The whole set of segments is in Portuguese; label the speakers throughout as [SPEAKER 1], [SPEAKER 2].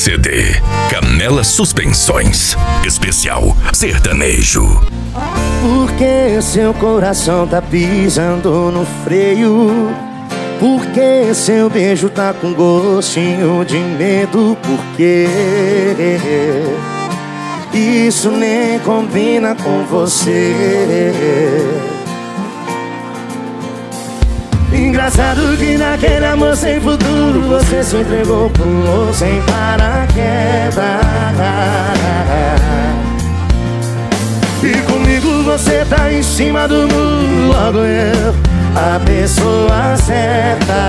[SPEAKER 1] CD Canela Suspensões, especial sertanejo.
[SPEAKER 2] Porque seu coração tá pisando no freio? Porque seu beijo tá com gostinho de medo? Porque isso nem combina com você. Engraçado que naquele amor sem futuro você se entregou, pulou sem paraquedas. E comigo você tá em cima do muro, logo eu, a pessoa certa.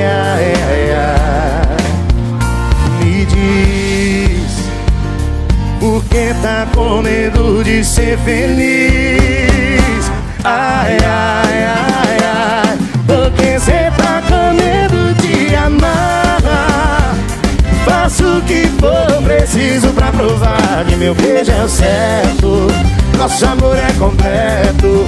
[SPEAKER 2] Me diz, por que tá com medo de ser feliz? Ai, ai, ai, ai, porque cê tá com medo de amar. Faço o que for preciso pra provar que meu beijo é o certo, nosso amor é completo.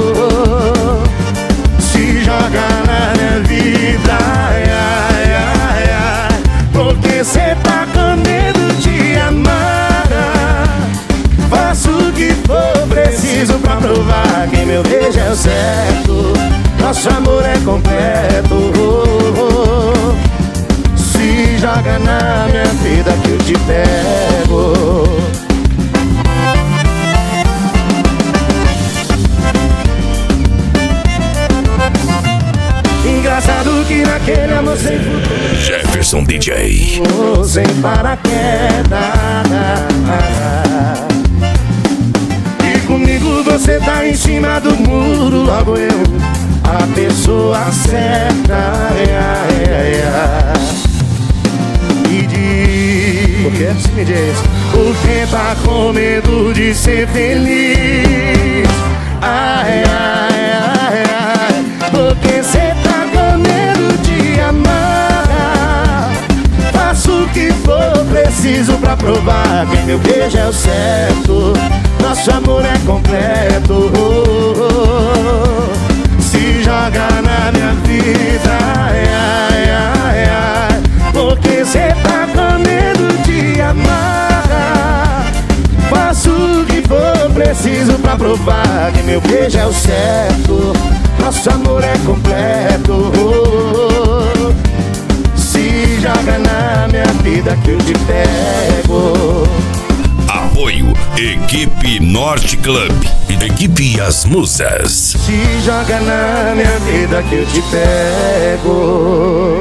[SPEAKER 2] Se joga na minha vida, ai, ai, ai, ai, porque cê tá com medo de amar. Faço o que for preciso pra provar que meu beijo é o certo, nosso amor é completo. Se joga na minha vida que eu te pego. Engraçado que naquele amor sem futuro
[SPEAKER 1] Jefferson DJ,
[SPEAKER 2] sem paraquedas. E comigo você tá em cima do muro, logo eu, a pessoa certa. Me diz, por que me diz? Porque tá com medo de ser feliz? Ai, ai, ai, ai, porque cê tá com medo de amar. Faço o que for preciso pra provar que meu beijo é o certo, nosso amor é completo. Se joga na minha vida, ai, ai, ai, ai, porque cê tá com medo de amar. Faço o que for preciso pra provar que meu beijo é o certo, nosso amor é completo. Se joga na minha vida que eu te pego.
[SPEAKER 1] apoio Equipe Norte Club e Equipe As Musas.
[SPEAKER 2] Se joga na minha vida que eu te pego.